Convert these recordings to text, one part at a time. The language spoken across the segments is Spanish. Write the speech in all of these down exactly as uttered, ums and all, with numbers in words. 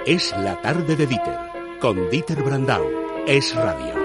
Es la tarde de Dieter, con Dieter Brandau. Es Radio.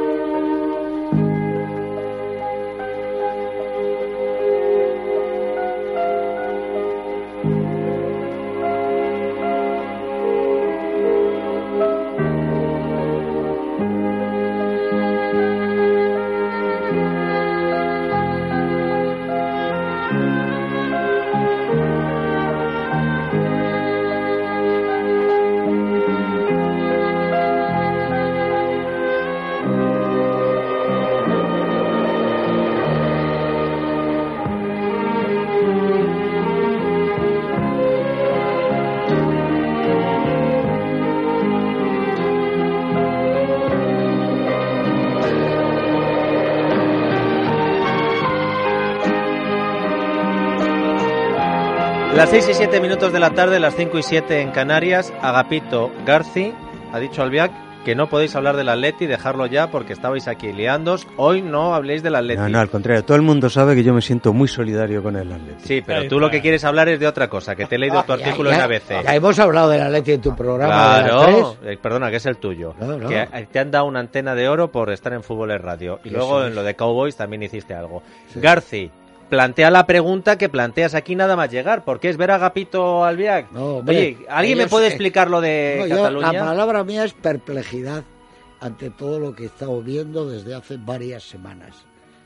Las seis y siete minutos de la tarde, las cinco y siete en Canarias. Agapito Garci ha dicho al Albiac que no podéis hablar del Atleti, dejarlo ya porque estabais aquí liándos. Hoy no habléis del Atleti. No, no, al contrario, todo el mundo sabe que yo me siento muy solidario con el Atleti. Sí, pero tú lo que quieres hablar es de otra cosa, que te he leído tu artículo ya, ya, en A B C. Ya hemos hablado del Atleti en tu programa. Claro, eh, perdona, que es el tuyo. No, no. Que te han dado una antena de oro por estar en Fútbol en Radio. Y luego en lo de Cowboys también hiciste algo. Sí. Garci, plantea la pregunta que planteas aquí nada más llegar. ¿Por qué es ver a Agapito Albiac? No, hombre, Oye, ¿alguien ellos, me puede eh, explicar lo de no, Cataluña? Yo, la palabra mía es perplejidad ante todo lo que he estado viendo desde hace varias semanas.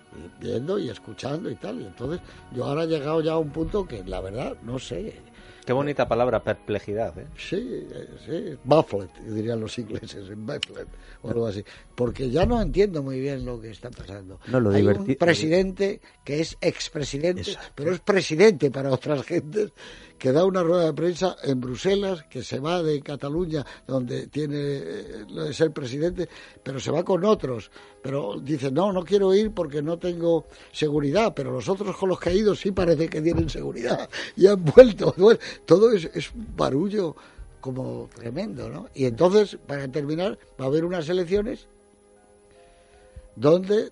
Y viendo y escuchando y tal. Y entonces yo ahora he llegado ya a un punto que la verdad no sé. Qué bonita palabra, perplejidad, ¿eh? Sí, sí, baffled, dirían los ingleses, baffled, o algo así. Porque ya no entiendo muy bien lo que está pasando. No, lo Hay diverti- un presidente que es expresidente, Exacto. pero es presidente para otras gentes, que da una rueda de prensa en Bruselas, que se va de Cataluña, donde tiene eh, lo de ser presidente, pero se va con otros. Pero dice, no, no quiero ir porque no tengo seguridad, pero los otros con los que he ido sí parece que tienen seguridad y han vuelto. Bueno, todo es, es un barullo como tremendo, ¿no? Y entonces, para terminar, va a haber unas elecciones donde,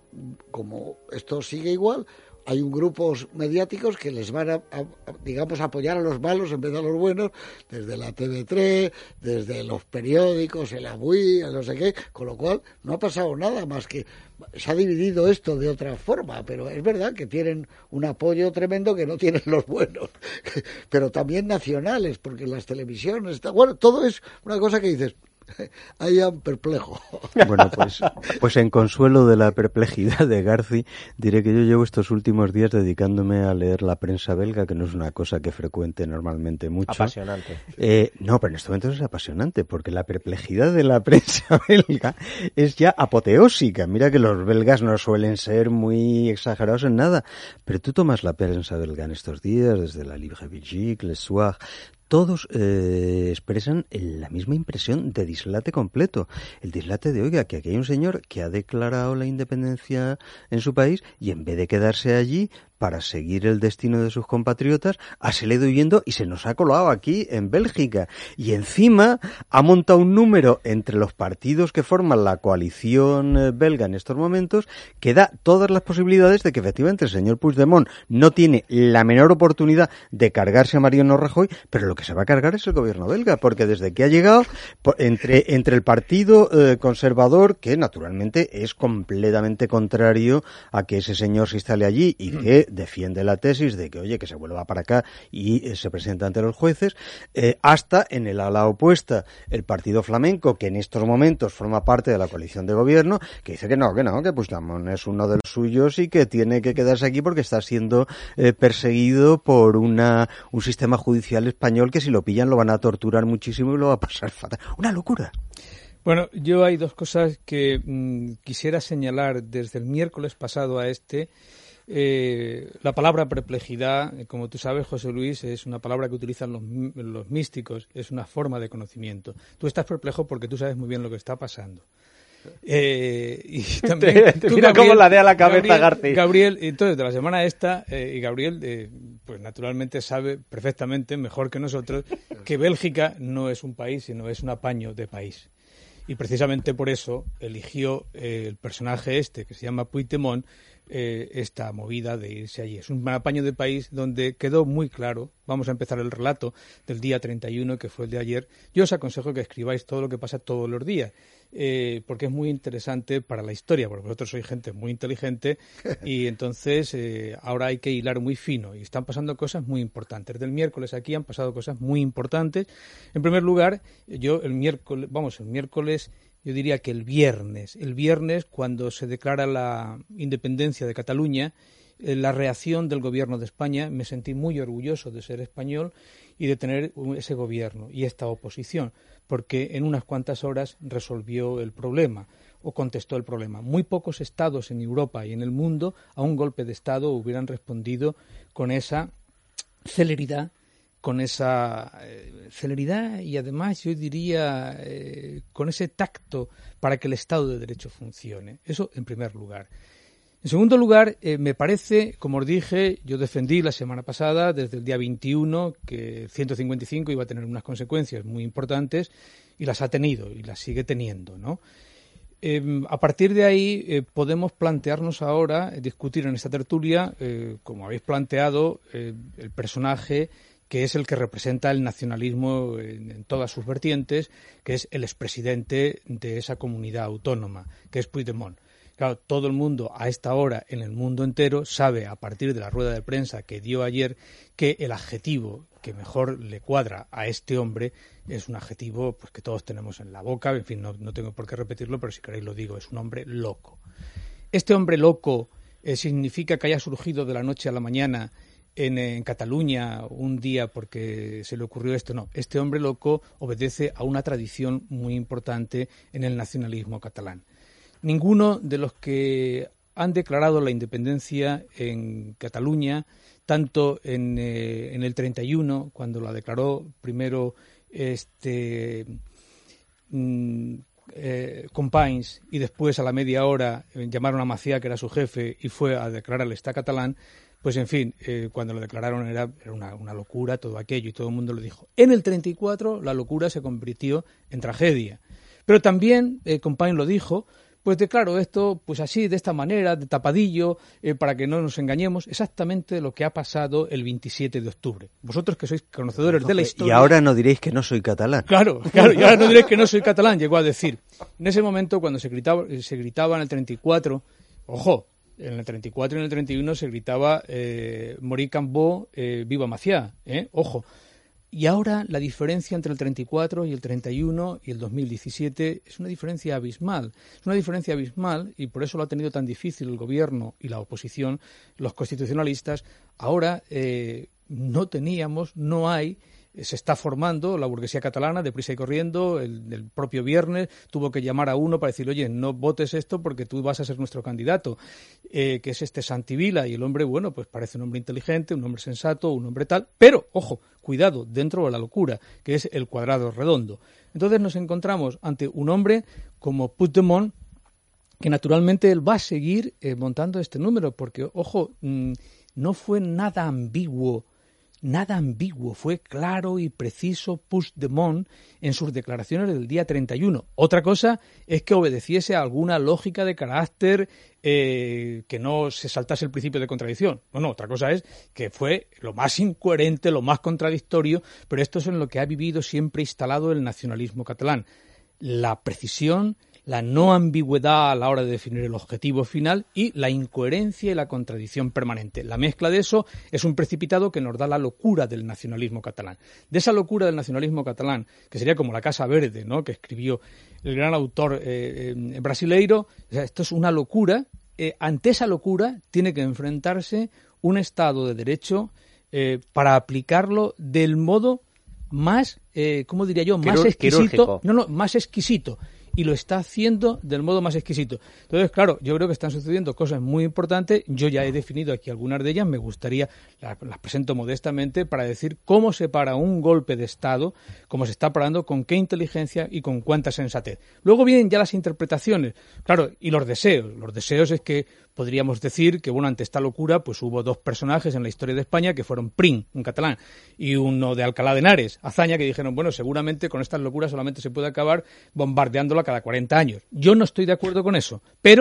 como esto sigue igual, hay un grupos mediáticos que les van a, a, digamos, apoyar a los malos en vez de a los buenos, desde la T V tres, desde los periódicos, el Avui, el no sé qué, con lo cual no ha pasado nada más que se ha dividido esto de otra forma, pero es verdad que tienen un apoyo tremendo que no tienen los buenos, pero también nacionales, porque las televisiones, está, bueno, todo es una cosa que dices, ahí han perplejo. Bueno, pues, pues en consuelo de la perplejidad de Garci, diré que yo llevo estos últimos días dedicándome a leer la prensa belga, que no es una cosa que frecuente normalmente mucho. Apasionante. Eh, no, pero en estos momentos es apasionante, porque la perplejidad de la prensa belga es ya apoteósica. Mira que los belgas no suelen ser muy exagerados en nada, pero tú tomas la prensa belga en estos días, desde la Libre Belgique, Le Soir, todos eh, expresan la misma impresión de dislate completo. El dislate de, oiga, que aquí hay un señor que ha declarado la independencia en su país y en vez de quedarse allí para seguir el destino de sus compatriotas, ha salido huyendo y se nos ha colado aquí en Bélgica. Y encima ha montado un número entre los partidos que forman la coalición belga en estos momentos que da todas las posibilidades de que efectivamente el señor Puigdemont no tiene la menor oportunidad de cargarse a Mariano Rajoy, pero lo que se va a cargar es el gobierno belga, porque desde que ha llegado, entre, entre el partido eh, conservador, que naturalmente es completamente contrario a que ese señor se instale allí y que defiende la tesis de que, oye, que se vuelva para acá y eh, se presenta ante los jueces, eh, hasta en el ala opuesta el partido flamenco, que en estos momentos forma parte de la coalición de gobierno, que dice que no, que no, que Puigdemont es uno de los suyos y que tiene que quedarse aquí porque está siendo eh, perseguido por una un sistema judicial español que si lo pillan lo van a torturar muchísimo y lo va a pasar fatal. Una locura. Bueno, yo hay dos cosas que mmm, quisiera señalar desde el miércoles pasado a este. Eh, la palabra perplejidad, como tú sabes, José Luis, es una palabra que utilizan los, los místicos, es una forma de conocimiento. Tú estás perplejo porque tú sabes muy bien lo que está pasando. Eh, y también, te, te tú, mira Gabriel, cómo la de la cabeza, Gabriel, Garci. Gabriel, entonces, de la semana esta, eh, y Gabriel, eh, pues naturalmente sabe perfectamente, mejor que nosotros, que Bélgica no es un país, sino es un apaño de país. Y precisamente por eso eligió eh, el personaje este, que se llama Puigdemont, eh, esta movida de irse allí. Es un apaño de país donde quedó muy claro, vamos a empezar el relato del día treinta y uno, que fue el de ayer. Yo os aconsejo que escribáis todo lo que pasa todos los días, eh, porque es muy interesante para la historia, porque vosotros sois gente muy inteligente y entonces eh, ahora hay que hilar muy fino y están pasando cosas muy importantes. Del miércoles aquí han pasado cosas muy importantes. En primer lugar, yo el miércoles, vamos, el miércoles... Yo diría que el viernes, el viernes cuando se declara la independencia de Cataluña, eh, la reacción del gobierno de España, me sentí muy orgulloso de ser español y de tener ese gobierno y esta oposición, porque en unas cuantas horas resolvió el problema o contestó el problema. Muy pocos estados en Europa y en el mundo a un golpe de Estado hubieran respondido con esa celeridad, con esa eh, celeridad y además yo diría eh, con ese tacto para que el Estado de Derecho funcione. Eso en primer lugar. En segundo lugar, eh, me parece, como os dije, yo defendí la semana pasada, desde el día veintiuno, que ciento cincuenta y cinco iba a tener unas consecuencias muy importantes y las ha tenido y las sigue teniendo, ¿no? Eh, a partir de ahí eh, podemos plantearnos ahora, eh, discutir en esta tertulia, eh, como habéis planteado, eh, el personaje que es el que representa el nacionalismo en, en todas sus vertientes, que es el expresidente de esa comunidad autónoma, que es Puigdemont. Claro, todo el mundo a esta hora en el mundo entero sabe, a partir de la rueda de prensa que dio ayer, que el adjetivo que mejor le cuadra a este hombre es un adjetivo pues, que todos tenemos en la boca. En fin, no, no tengo por qué repetirlo, pero si queréis lo digo, es un hombre loco. Este hombre loco eh, significa que haya surgido de la noche a la mañana En, en Cataluña un día porque se le ocurrió esto. No, este hombre loco obedece a una tradición muy importante en el nacionalismo catalán. Ninguno de los que han declarado la independencia en Cataluña, tanto en, eh, en el treinta y uno, cuando la declaró primero este mm, eh, Companys, y después a la media hora eh, llamaron a Macià, que era su jefe, y fue a declarar el Estado catalán. Pues en fin, eh, cuando lo declararon era, era una, una locura todo aquello y todo el mundo lo dijo. En el treinta y cuatro la locura se convirtió en tragedia. Pero también, eh, Companys lo dijo, pues declaro esto pues así, de esta manera, de tapadillo, eh, para que no nos engañemos, exactamente lo que ha pasado el veintisiete de octubre. Vosotros que sois conocedores no, de la historia... Y ahora no diréis que no soy catalán. Claro, claro, y ahora no diréis que no soy catalán, llegó a decir. En ese momento, cuando se gritaba, se gritaba en el treinta y cuatro, ojo, en el treinta y cuatro y en el treinta y uno se gritaba eh, Morí Cambó, eh, viva Macià, eh, ojo. Y ahora la diferencia entre el treinta y cuatro y el treinta y uno y el dos mil diecisiete es una diferencia abismal. Es una diferencia abismal y por eso lo ha tenido tan difícil el gobierno y la oposición, los constitucionalistas. Ahora eh, no teníamos, no hay... Se está formando la burguesía catalana deprisa y corriendo. El, el propio viernes tuvo que llamar a uno para decir, oye, no votes esto porque tú vas a ser nuestro candidato, eh, que es este Santi Vila. Y el hombre, bueno, pues parece un hombre inteligente, un hombre sensato, un hombre tal, pero, ojo, cuidado, dentro de la locura, que es el cuadrado redondo. Entonces nos encontramos ante un hombre como Puigdemont, que naturalmente él va a seguir eh, montando este número, porque, ojo, mmm, no fue nada ambiguo. Nada ambiguo, fue claro y preciso Puigdemont en sus declaraciones del día treinta y uno. Otra cosa es que obedeciese a alguna lógica de carácter, eh, que no se saltase el principio de contradicción. No, no, otra cosa es que fue lo más incoherente, lo más contradictorio, pero esto es en lo que ha vivido siempre instalado el nacionalismo catalán. La precisión, la no ambigüedad a la hora de definir el objetivo final y la incoherencia y la contradicción permanente. La mezcla de eso es un precipitado que nos da la locura del nacionalismo catalán. De esa locura del nacionalismo catalán, que sería como la Casa Verde, ¿no?, que escribió el gran autor eh, eh, brasileiro, o sea, esto es una locura. Eh, ante esa locura tiene que enfrentarse un Estado de Derecho eh, para aplicarlo del modo más, eh, ¿cómo diría yo?, más exquisito. Quirúrgico. No, no, más exquisito. Y lo está haciendo del modo más exquisito. Entonces, claro, yo creo que están sucediendo cosas muy importantes. Yo ya he definido aquí algunas de ellas. Me gustaría, las, las presento modestamente, para decir cómo se para un golpe de Estado, cómo se está parando, con qué inteligencia y con cuánta sensatez. Luego vienen ya las interpretaciones, claro, y los deseos. Los deseos es que podríamos decir que, bueno, ante esta locura, pues hubo dos personajes en la historia de España que fueron Prim, un catalán, y uno de Alcalá de Henares, Azaña, que dijeron, bueno, seguramente con estas locuras solamente se puede acabar bombardeándola cada cuarenta años. Yo no estoy de acuerdo con eso, pero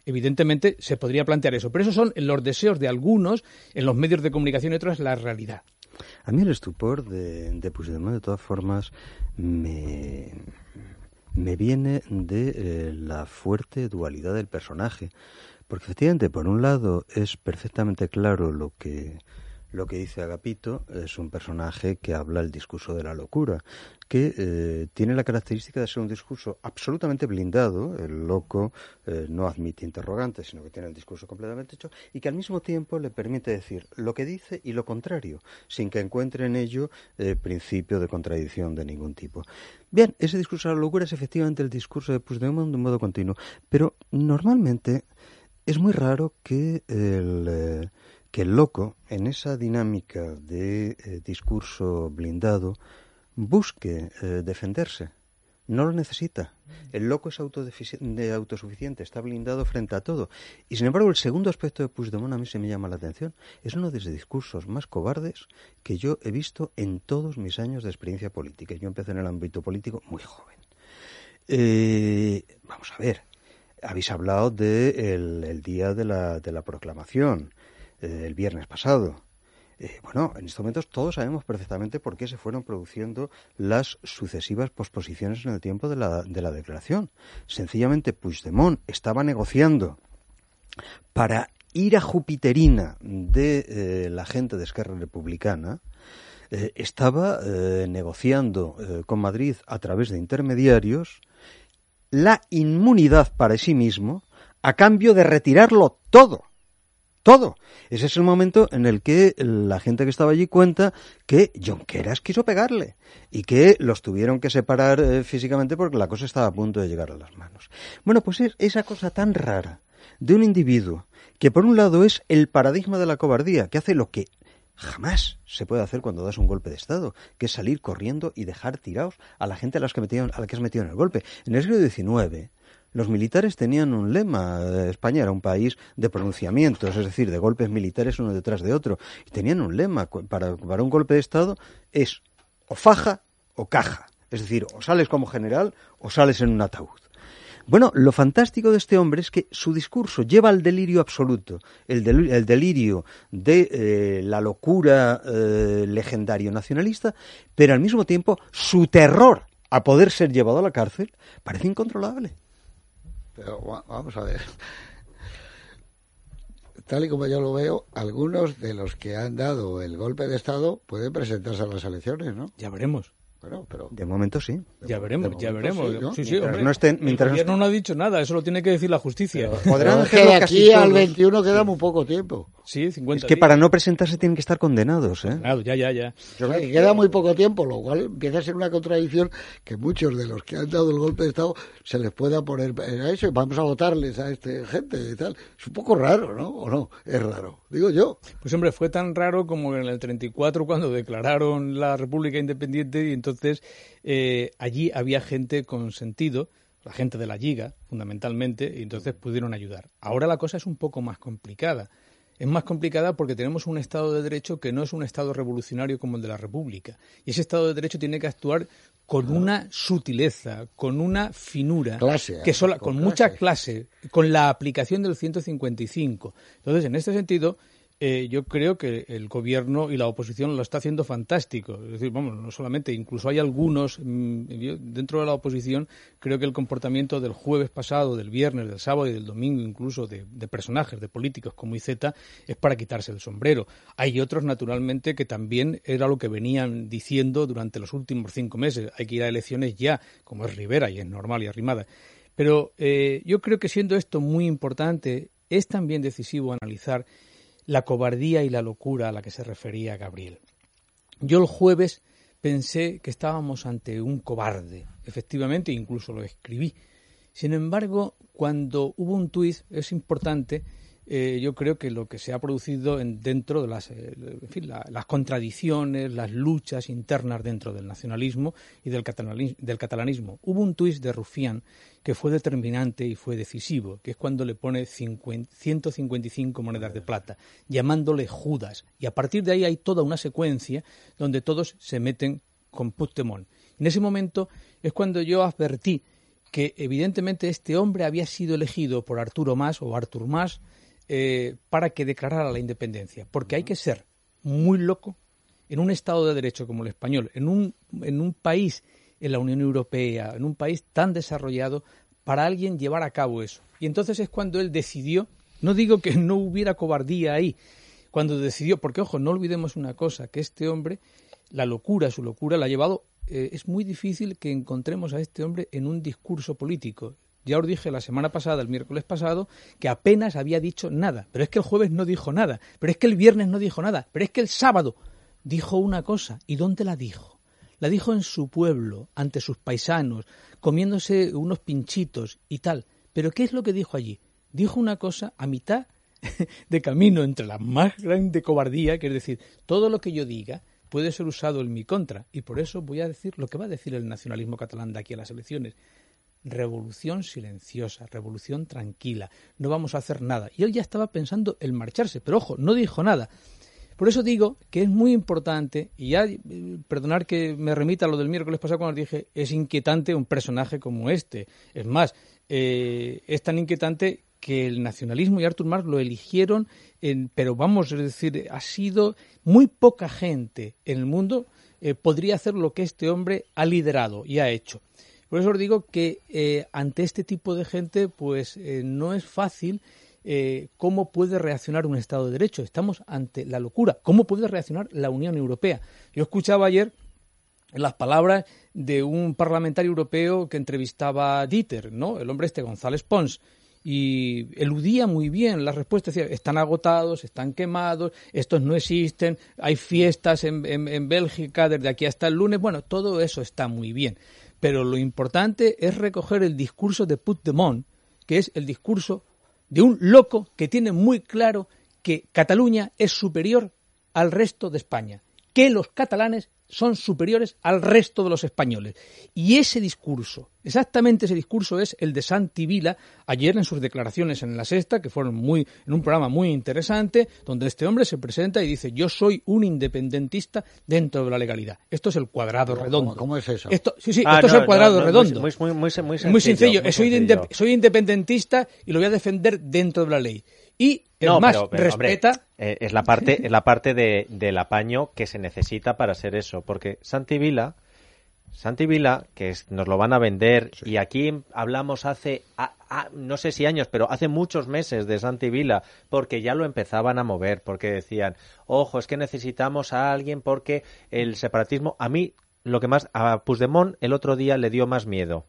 evidentemente se podría plantear eso. Pero esos son los deseos de algunos en los medios de comunicación y otros la realidad. A mí el estupor de, de Puigdemont, de todas formas, me, me viene de eh, la fuerte dualidad del personaje. Porque efectivamente, por un lado, es perfectamente claro lo que... Lo que dice Agapito es un personaje que habla el discurso de la locura, que eh, tiene la característica de ser un discurso absolutamente blindado. El loco eh, no admite interrogantes, sino que tiene el discurso completamente hecho, y que al mismo tiempo le permite decir lo que dice y lo contrario, sin que encuentre en ello eh, principio de contradicción de ningún tipo. Bien, ese discurso de la locura es efectivamente el discurso de Puigdemont de un modo continuo, pero normalmente es muy raro que el... Eh, que el loco, en esa dinámica de eh, discurso blindado, busque eh, defenderse. No lo necesita. El loco es de autosuficiente, está blindado frente a todo. Y sin embargo, el segundo aspecto de Puigdemont a mí se me llama la atención. Es uno de los discursos más cobardes que yo he visto en todos mis años de experiencia política. Yo empecé en el ámbito político muy joven. Eh, vamos a ver, habéis hablado del de el día de la, de la proclamación, el viernes pasado. Eh, bueno, en estos momentos todos sabemos perfectamente por qué se fueron produciendo las sucesivas posposiciones en el tiempo de la, de la declaración. Sencillamente Puigdemont estaba negociando para ir a Jupiterina de eh, la gente de Esquerra Republicana, eh, estaba eh, negociando eh, con Madrid a través de intermediarios la inmunidad para sí mismo a cambio de retirarlo todo. Todo. Ese es el momento en el que la gente que estaba allí cuenta que Junqueras quiso pegarle y que los tuvieron que separar eh, físicamente porque la cosa estaba a punto de llegar a las manos. Bueno, pues es esa cosa tan rara de un individuo que por un lado es el paradigma de la cobardía, que hace lo que jamás se puede hacer cuando das un golpe de Estado, que es salir corriendo y dejar tirados a la gente a, las que metieron, a la que has metido en el golpe. En el siglo diecinueve... los militares tenían un lema. España era un país de pronunciamientos, es decir, de golpes militares uno detrás de otro. Y tenían un lema. Para, para un golpe de Estado es o faja o caja. Es decir, o sales como general o sales en un ataúd. Bueno, lo fantástico de este hombre es que su discurso lleva al delirio absoluto, el, del, el delirio de eh, la locura eh, legendario nacionalista, pero al mismo tiempo su terror a poder ser llevado a la cárcel parece incontrolable. Pero vamos a ver, tal y como yo lo veo, algunos de los que han dado el golpe de Estado pueden presentarse a las elecciones, ¿no? Ya veremos. Bueno, pero de momento sí. Ya veremos, ya veremos. Sí, ¿no? sí, sí, mientras no estén, mientras el gobierno no ha dicho nada, eso lo tiene que decir la justicia. Podrán que de aquí al veintiuno queda muy poco tiempo. Sí, cincuenta Es que días. Para no presentarse tienen que estar condenados, ¿eh? Claro, ya, ya, ya. O sea, que queda muy poco tiempo, lo cual empieza a ser una contradicción que muchos de los que han dado el golpe de Estado se les pueda poner a eso y vamos a votarles a esta gente y tal. Es un poco raro, ¿no? ¿O no? Es raro, digo yo. Pues hombre, fue tan raro como en el treinta y cuatro cuando declararon la República Independiente y entonces eh, allí había gente con sentido, la gente de la Lliga, fundamentalmente, y entonces pudieron ayudar. Ahora la cosa es un poco más complicada. Es más complicada porque tenemos un Estado de Derecho que no es un Estado revolucionario como el de la República. Y ese Estado de Derecho tiene que actuar con una sutileza, con una finura, clase, que sola, con, con mucha clase. clase, con la aplicación del ciento cincuenta y cinco. Entonces, en este sentido, eh, yo creo que el gobierno y la oposición lo está haciendo fantástico. Es decir, vamos, no solamente, incluso hay algunos mmm, dentro de la oposición, creo que el comportamiento del jueves pasado, del viernes, del sábado y del domingo, incluso de, de personajes, de políticos como Iceta, es para quitarse el sombrero. Hay otros, naturalmente, que también era lo que venían diciendo durante los últimos cinco meses. Hay que ir a elecciones ya, como es Rivera y es normal y Arrimada. Pero eh, yo creo que siendo esto muy importante, es también decisivo analizar la cobardía y la locura a la que se refería Gabriel. Yo el jueves pensé que estábamos ante un cobarde, efectivamente, incluso lo escribí. Sin embargo, cuando hubo un tuit, es importante, eh, yo creo que lo que se ha producido en, dentro de las, eh, en fin, la, las contradicciones, las luchas internas dentro del nacionalismo y del, catalanismo, del catalanismo. Hubo un tuit de Rufián que fue determinante y fue decisivo, que es cuando le pone ciento cincuenta y cinco monedas de plata, llamándole Judas. Y a partir de ahí hay toda una secuencia donde todos se meten con Puigdemont. En ese momento es cuando yo advertí que evidentemente este hombre había sido elegido por Arturo Mas o Artur Mas eh, para que declarara la independencia, porque hay que ser muy loco en un Estado de Derecho como el español, en un, en un país, en la Unión Europea, en un país tan desarrollado, para alguien llevar a cabo eso. Y entonces es cuando él decidió, no digo que no hubiera cobardía ahí, cuando decidió, porque ojo, no olvidemos una cosa, que este hombre, la locura, su locura la ha llevado, eh, es muy difícil que encontremos a este hombre en un discurso político. Ya os dije la semana pasada, el miércoles pasado, que apenas había dicho nada, pero es que el jueves no dijo nada, pero es que el viernes no dijo nada, pero es que el sábado dijo una cosa. ¿Y dónde la dijo? La dijo en su pueblo, ante sus paisanos, comiéndose unos pinchitos y tal. ¿Pero qué es lo que dijo allí? Dijo una cosa a mitad de camino entre la más grande cobardía, que es decir, todo lo que yo diga puede ser usado en mi contra, y por eso voy a decir lo que va a decir el nacionalismo catalán de aquí a las elecciones. Revolución silenciosa, revolución tranquila, no vamos a hacer nada. Y él ya estaba pensando en marcharse, pero ojo, no dijo nada. Por eso digo que es muy importante, y ya, perdonar que me remita a lo del miércoles pasado cuando dije, es inquietante un personaje como este. Es más, eh, es tan inquietante que el nacionalismo y Artur Mas lo eligieron, en, pero vamos, es decir, ha sido muy poca gente en el mundo eh, podría hacer lo que este hombre ha liderado y ha hecho. Por eso os digo que eh, ante este tipo de gente, pues eh, no es fácil eh, cómo puede reaccionar un Estado de Derecho. Estamos ante la locura. ¿Cómo puede reaccionar la Unión Europea? Yo escuchaba ayer las palabras de un parlamentario europeo que entrevistaba a Dieter, ¿no? El hombre este, González Pons, y eludía muy bien la respuesta. Decía, están agotados, están quemados, estos no existen, hay fiestas en, en, en Bélgica desde aquí hasta el lunes. Bueno, todo eso está muy bien. Pero lo importante es recoger el discurso de Puigdemont, que es el discurso de un loco que tiene muy claro que Cataluña es superior al resto de España, que los catalanes son superiores al resto de los españoles. Y ese discurso, exactamente ese discurso es el de Santi Vila, ayer en sus declaraciones en La Sexta, que fueron muy en un programa muy interesante, donde este hombre se presenta y dice, yo soy un independentista dentro de la legalidad. Esto es el cuadrado ¿Cómo, redondo. ¿Cómo es eso? Esto, sí, sí, Ah, esto no, es el cuadrado no, no, redondo. Muy, muy, muy, muy sencillo. Muy sencillo. Muy soy, sencillo. inde- soy independentista y lo voy a defender dentro de la ley. Y es No, más, pero, pero, respeta... hombre, eh, es la parte, es la parte de, del apaño que se necesita para ser eso, porque Santi Vila, Santi Vila, que es, nos lo van a vender, sí. Y aquí hablamos hace, a, a, no sé si años, pero hace muchos meses de Santi Vila, porque ya lo empezaban a mover, porque decían, ojo, es que necesitamos a alguien porque el separatismo, a mí, lo que más, a Puigdemont el otro día le dio más miedo.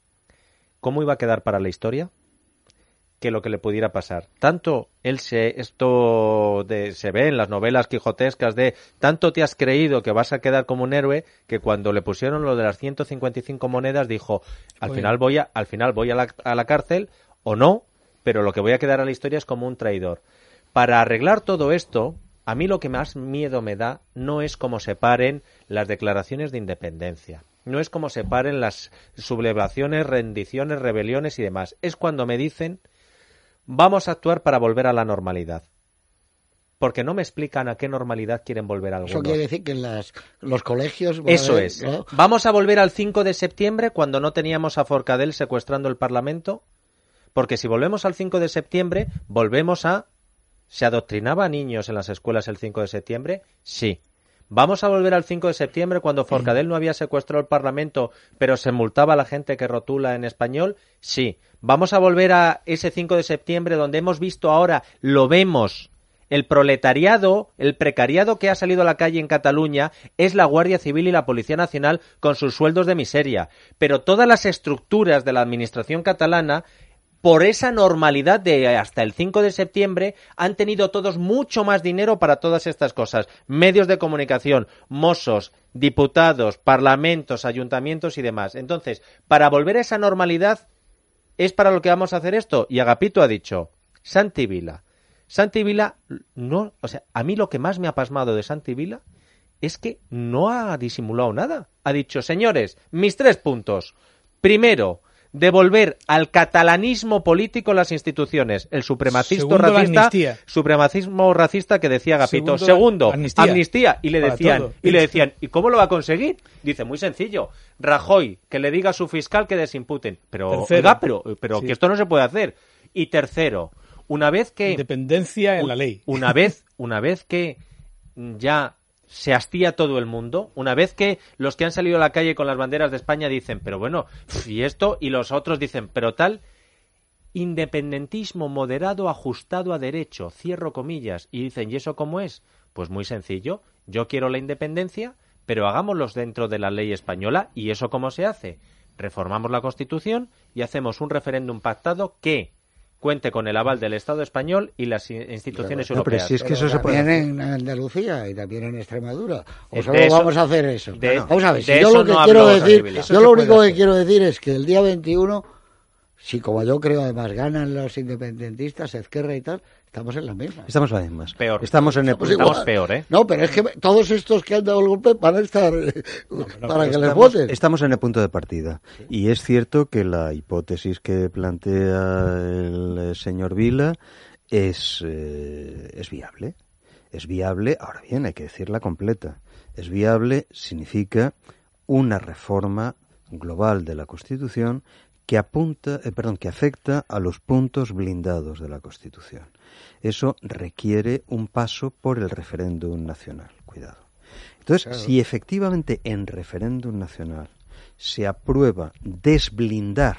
¿Cómo iba a quedar para la historia? Que lo que le pudiera pasar. Tanto él se, esto de, se ve en las novelas quijotescas de tanto te has creído que vas a quedar como un héroe, que cuando le pusieron lo de las ciento cincuenta y cinco monedas dijo, al Oye. final voy a, al final voy a la, a la cárcel o no, pero lo que voy a quedar a la historia es como un traidor. Para arreglar todo esto, a mí lo que más miedo me da no es cómo se paren las declaraciones de independencia. No es cómo se paren las sublevaciones, rendiciones, rebeliones y demás. Es cuando me dicen vamos a actuar para volver a la normalidad. Porque no me explican a qué normalidad quieren volver algunos. Eso quiere decir que en las, los colegios... Eso haber, es. ¿no? ¿Vamos a volver al cinco de septiembre cuando no teníamos a Forcadell secuestrando el Parlamento? Porque si volvemos al cinco de septiembre, volvemos a... ¿Se adoctrinaba a niños en las escuelas el cinco de septiembre? Sí. ¿Vamos a volver al cinco de septiembre cuando Forcadell no había secuestrado el Parlamento, pero se multaba a la gente que rotula en español? Sí. ¿Vamos a volver a ese cinco de septiembre donde hemos visto ahora, lo vemos, el proletariado, el precariado que ha salido a la calle en Cataluña es la Guardia Civil y la Policía Nacional con sus sueldos de miseria? Pero todas las estructuras de la administración catalana, por esa normalidad de hasta el cinco de septiembre, han tenido todos mucho más dinero para todas estas cosas. Medios de comunicación, mossos, diputados, parlamentos, ayuntamientos y demás. Entonces, para volver a esa normalidad, ¿es para lo que vamos a hacer esto? Y Agapito ha dicho, Santi Vila. Santi Vila, no, o sea, a mí lo que más me ha pasmado de Santi Vila es que no ha disimulado nada. Ha dicho, señores, mis tres puntos. Primero, devolver al catalanismo político las instituciones, el supremacismo Segundo, la racista, amnistía. supremacismo racista que decía Agapito. Segundo, Segundo, amnistía. amnistía. Y le Para decían, todo. y le decían, ¿y cómo lo va a conseguir? Dice, muy sencillo, Rajoy, que le diga a su fiscal que desimputen. Pero, Tercero. oiga, pero, pero Sí. que esto no se puede hacer. Y tercero, una vez que... Independencia en la ley. Una vez, una vez que ya se hastía todo el mundo, una vez que los que han salido a la calle con las banderas de España dicen, pero bueno, y esto, y los otros dicen, pero tal, independentismo moderado ajustado a derecho, cierro comillas, y dicen, ¿y eso cómo es? Pues muy sencillo, yo quiero la independencia, pero hagámoslos dentro de la ley española, ¿y eso cómo se hace? Reformamos la Constitución y hacemos un referéndum pactado que cuente con el aval del Estado español y las instituciones No, pero europeas. si es que Pero eso se puede también hacer. en Andalucía y también en Extremadura. ¿O De solo eso- vamos a hacer eso? de- Vamos a ver, si de yo eso lo que no quiero habló decir, Santi Eso yo se lo puede único que hacer. quiero decir es que el día veintiuno, si como yo creo además ganan los independentistas, Ezquerra y tal, estamos en la misma. Estamos las mismas. Peor. Estamos en el Estamos Estamos igual. peor, ¿eh? No, pero es que todos estos que han dado el golpe van a estar eh, para que les Estamos- voten. Estamos en el punto de partida. Y es cierto que la hipótesis que plantea el eh, señor Vila es, eh, es viable. Es viable, ahora bien, hay que decirla completa. Es viable significa una reforma global de la Constitución que apunta, eh, perdón, que afecta a los puntos blindados de la Constitución. Eso requiere un paso por el referéndum nacional. Cuidado. Entonces, Claro. si efectivamente en referéndum nacional se aprueba desblindar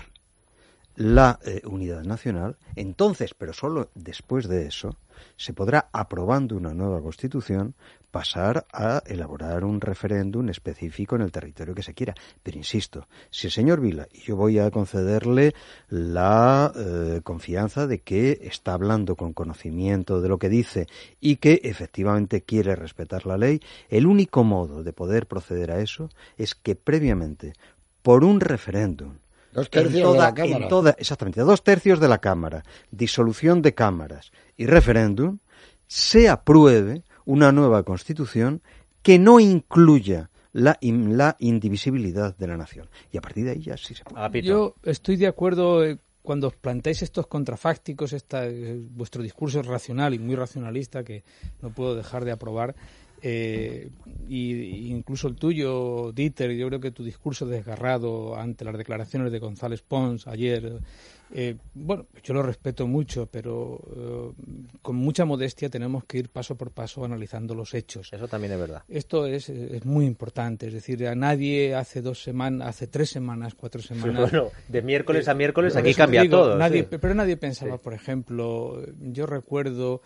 la eh, unidad nacional, entonces, pero solo después de eso, se podrá, aprobando una nueva Constitución, pasar a elaborar un referéndum específico en el territorio que se quiera. Pero insisto, si el señor Vila, y yo voy a concederle la eh, confianza de que está hablando con conocimiento de lo que dice y que efectivamente quiere respetar la ley, el único modo de poder proceder a eso es que previamente, por un referéndum, Dos en tercios toda, de la Cámara. en toda, exactamente, dos tercios de la Cámara, disolución de cámaras y referéndum, se apruebe una nueva Constitución que no incluya la, in- la indivisibilidad de la nación. Y a partir de ahí ya sí se puede. Agapito. Yo estoy de acuerdo eh, cuando os planteáis estos contrafácticos, esta, eh, vuestro discurso es racional y muy racionalista que no puedo dejar de aprobar. Eh, y, y incluso el tuyo, Dieter, yo creo que tu discurso desgarrado ante las declaraciones de González Pons ayer, eh, bueno, yo lo respeto mucho, pero eh, con mucha modestia tenemos que ir paso por paso analizando los hechos. Eso también es verdad. Esto es, es muy importante, es decir, a nadie hace dos semanas, hace tres semanas, cuatro semanas. Bueno, de miércoles a miércoles Por aquí eso cambia digo, todo. nadie- sí. Pero nadie pensaba, Sí. por ejemplo, yo recuerdo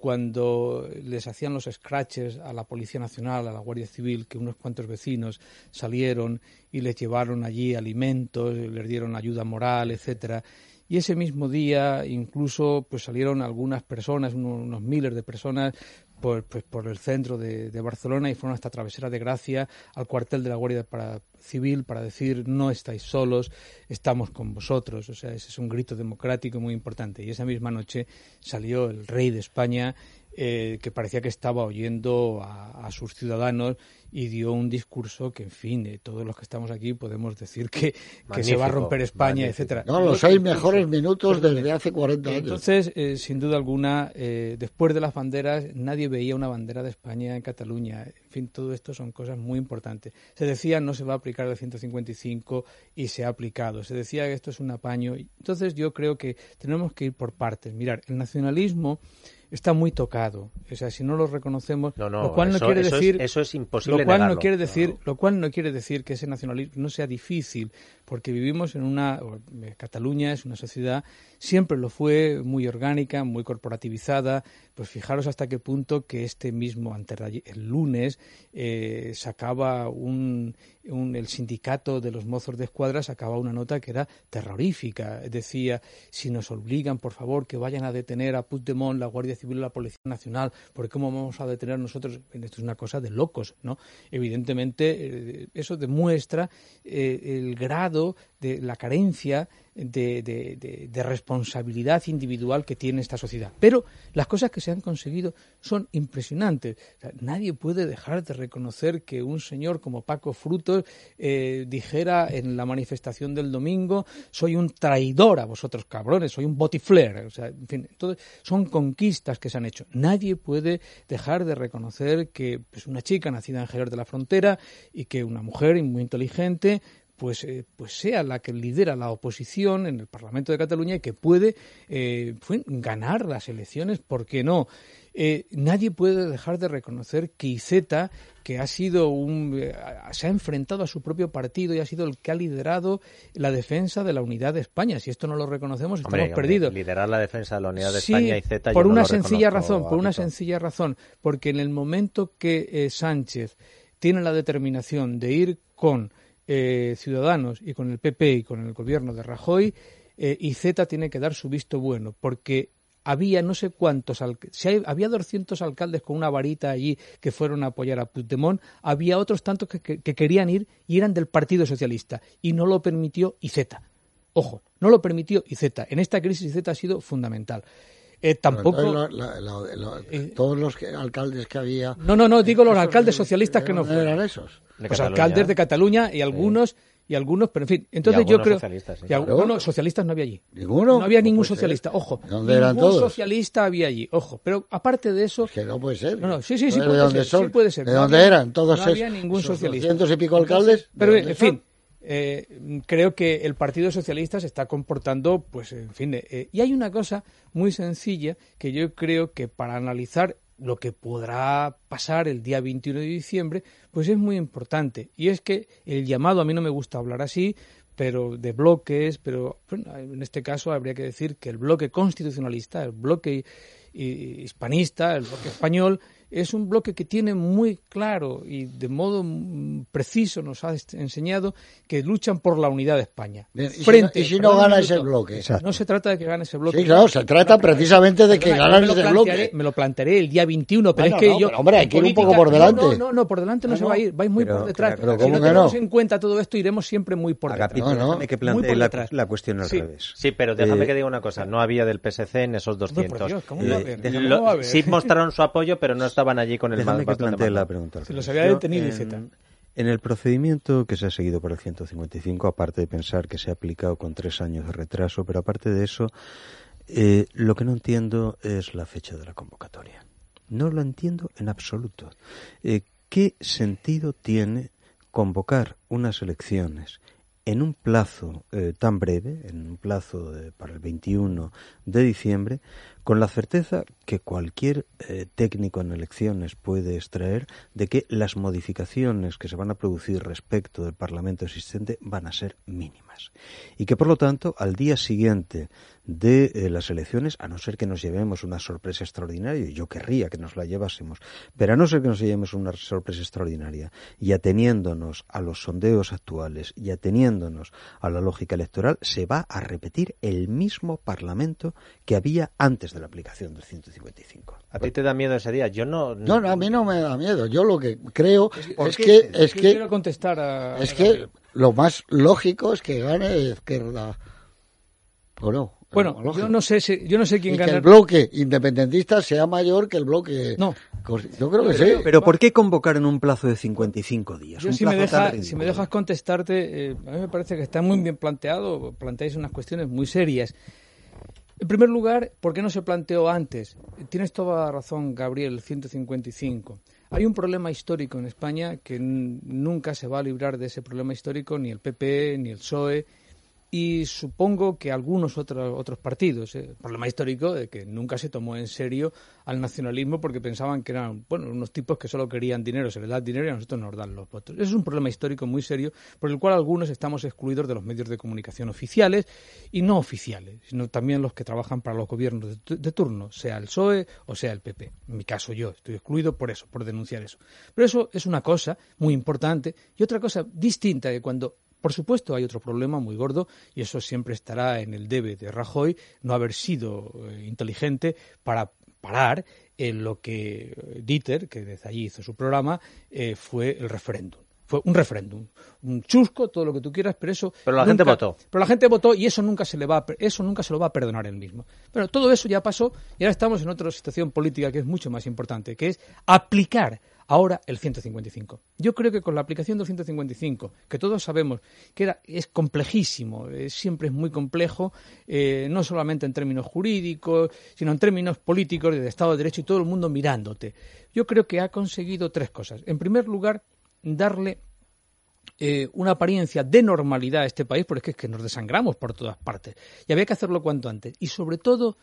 cuando les hacían los scratches a la Policía Nacional, a la Guardia Civil, que unos cuantos vecinos salieron y les llevaron allí alimentos, les dieron ayuda moral, etcétera. Y ese mismo día incluso pues salieron algunas personas, unos, unos miles de personas, por, pues, por el centro de, de Barcelona y fueron hasta Travesera de Gracia, al cuartel de la Guardia para, Civil, para decir no estáis solos, estamos con vosotros. O sea, ese es un grito democrático muy importante. Y esa misma noche salió el rey de España, eh, que parecía que estaba oyendo a, a sus ciudadanos y dio un discurso que, en fin, eh, todos los que estamos aquí podemos decir que, que se va a romper España, magnífico. etcétera. No, los seis mejores minutos desde hace cuarenta años. Entonces, eh, sin duda alguna, eh, después de las banderas, nadie veía una bandera de España en Cataluña. En fin, todo esto son cosas muy importantes. Se decía no se va a aplicar el ciento cincuenta y cinco y se ha aplicado. Se decía que esto es un apaño. Entonces, yo creo que tenemos que ir por partes. Mirar, el nacionalismo está muy tocado. O sea, si no lo reconocemos, No, no, lo cual no eso- quiere eso es- decir eso es imposible lo cual negarlo. no quiere decir, No. lo cual no quiere decir que ese nacionalismo no sea difícil, porque vivimos en una eh, Cataluña es una sociedad, siempre lo fue, muy orgánica, muy corporativizada. Pues fijaros hasta qué punto que este mismo antes de ayer- el lunes eh, sacaba un, un el sindicato de los mozos de escuadra sacaba una nota que era terrorífica. Decía, si nos obligan, por favor, que vayan a detener a Puigdemont, la Guardia Civil y la Policía Nacional, porque cómo vamos a detener nosotros. Esto es una cosa de locos, ¿no? Evidentemente, eh, eso demuestra eh, el grado de la carencia de, de, de, de responsabilidad individual que tiene esta sociedad. Pero las cosas que se han conseguido son impresionantes. O sea, nadie puede dejar de reconocer que un señor como Paco Frutos eh, dijera en la manifestación del domingo: soy un traidor a vosotros, cabrones, soy un botifler. O sea, en fin, entonces son conquistas que se han hecho. Nadie puede dejar de reconocer que pues, una chica nacida en Jerez de la Frontera y que una mujer muy inteligente pues eh, pues sea la que lidera la oposición en el Parlamento de Cataluña y que puede eh, ganar las elecciones, ¿por qué no? Eh, nadie puede dejar de reconocer que Iceta, que ha sido un eh, se ha enfrentado a su propio partido y ha sido el que ha liderado la defensa de la unidad de España. Si esto no lo reconocemos, estamos hombre, perdidos. Hombre, liderar la defensa de la unidad de sí, España, Iceta, por yo una no lo sencilla reconozco, razón, por una Agito. sencilla razón, porque en el momento que eh, Sánchez tiene la determinación de ir con Eh, Ciudadanos y con el P P y con el gobierno de Rajoy, eh, Iceta tiene que dar su visto bueno, porque había no sé cuántos, si hay, había doscientos alcaldes con una varita allí que fueron a apoyar a Puigdemont, había otros tantos que, que, que querían ir y eran del Partido Socialista, y no lo permitió Iceta. Ojo, no lo permitió Iceta. En esta crisis Iceta ha sido fundamental. Eh, tampoco Lo, lo, lo, lo, eh, todos los que, alcaldes que había. No, no, no, digo los alcaldes socialistas que no fueron. ¿Eran esos? De pues Cataluña. Alcaldes de Cataluña y algunos sí. y algunos, pero en fin, entonces yo creo socialistas, sí. y algunos no, socialistas no había allí. ¿Ninguno? No había ningún no socialista, ser. Ojo. ¿Dónde eran ningún todos? socialista había allí, ojo, pero aparte de eso, es que no puede ser. No, no, sí, sí, sí, ¿De puede dónde ser, son? sí puede ser. ¿De no dónde había, eran todos no esos? había ningún socialista. doscientos y pico alcaldes. Pero en fin, Eh, creo que el Partido Socialista se está comportando, pues, en fin, eh, y hay una cosa muy sencilla que yo creo que para analizar lo que podrá pasar el día veintiuno de diciembre, pues es muy importante, y es que el llamado, a mí no me gusta hablar así, pero de bloques, pero bueno, en este caso habría que decir que el bloque constitucionalista, el bloque hispanista, el bloque español, es un bloque que tiene muy claro y de modo preciso nos ha enseñado que luchan por la unidad de España. Bien, ¿y, Frente, si, y si no gana ese bloque? No se trata de que gane ese bloque. Sí, claro, se trata precisamente de que ganan ese bloque. Me lo plantearé el día veintiuno, pero bueno, es que no, yo... Pero, hombre, hay que ir un poco por delante. No, no, no, por delante no ah, se no. va a ir, vais muy pero, por detrás. Claro, pero ¿cómo si no que tenemos no? en cuenta todo esto, iremos siempre muy por detrás. Agapito, no, no. déjame que plantee la, la cuestión al sí. revés. Sí, pero déjame eh, que diga una cosa, no había del P S C en esos doscientos. Por Dios, ¿cómo eh, va a haber? déjame, ¿Cómo va a haber? Sí mostraron su apoyo, pero no estaban allí con el Déjame más que plantee la pregunta al Se revés. los había detenido, Yo, Iceta. en, en el procedimiento que se ha seguido por el ciento cincuenta y cinco, aparte de pensar que se ha aplicado con tres años de retraso, pero aparte de eso, eh, lo que no entiendo es la fecha de la convocatoria. No lo entiendo en absoluto. Eh, ¿Qué sentido tiene convocar unas elecciones en un plazo eh, tan breve, en un plazo de, para el veintiuno de diciembre, con la certeza que cualquier eh, técnico en elecciones puede extraer de que las modificaciones que se van a producir respecto del Parlamento existente van a ser mínimas? Y que, por lo tanto, al día siguiente de eh, las elecciones, a no ser que nos llevemos una sorpresa extraordinaria, y yo querría que nos la llevásemos, pero a no ser que nos llevemos una sorpresa extraordinaria, y ateniéndonos a los sondeos actuales y ateniéndonos a la lógica electoral, se va a repetir el mismo Parlamento que había antes de la aplicación del ciento cincuenta y cinco. ¿A ti te da miedo ese día? Yo no... No, no, a mí no me da miedo. Yo lo que creo es, es qué? que... Es Yo que quiero contestar a... Es que lo más lógico es que gane Izquierda. ¿O no? Bueno, yo no sé si, yo no sé quién y gana. Que el bloque independentista sea mayor que el bloque. No. Yo creo que sí. Pero ¿por qué convocar en un plazo de cincuenta y cinco días? Yo un si me, deja, si me dejas contestarte, eh, a mí me parece que está muy bien planteado, planteáis unas cuestiones muy serias. En primer lugar, ¿por qué no se planteó antes? Tienes toda la razón, Gabriel, ciento cincuenta y cinco. Hay un problema histórico en España que n- nunca se va a librar de ese problema histórico ni el P P ni el P S O E y supongo que algunos otros otros partidos. El problema histórico de que nunca se tomó en serio al nacionalismo porque pensaban que eran bueno unos tipos que solo querían dinero, se les da dinero y a nosotros nos dan los votos. Ese es un problema histórico muy serio por el cual algunos estamos excluidos de los medios de comunicación oficiales y no oficiales, sino también los que trabajan para los gobiernos de, de turno, sea el P S O E o sea el P P. En mi caso yo estoy excluido por eso, por denunciar eso. Pero eso es una cosa muy importante y otra cosa distinta que cuando... Por supuesto, hay otro problema muy gordo y eso siempre estará en el debe de Rajoy, no haber sido eh, inteligente para parar en lo que Dieter, que desde allí hizo su programa, eh, fue el referéndum. Fue un referéndum, un chusco, todo lo que tú quieras, pero eso... Pero la nunca, gente votó. Pero la gente votó y eso nunca se le va a, eso nunca se lo va a perdonar él mismo. Pero todo eso ya pasó y ahora estamos en otra situación política que es mucho más importante, que es aplicar ahora el ciento cincuenta y cinco. Yo creo que con la aplicación del ciento cincuenta y cinco, que todos sabemos que era, es complejísimo, eh, siempre es muy complejo, eh, no solamente en términos jurídicos, sino en términos políticos, de Estado de Derecho y todo el mundo mirándote. Yo creo que ha conseguido tres cosas. En primer lugar, darle eh, una apariencia de normalidad a este país, porque es que nos desangramos por todas partes. Y había que hacerlo cuanto antes. Y sobre todo,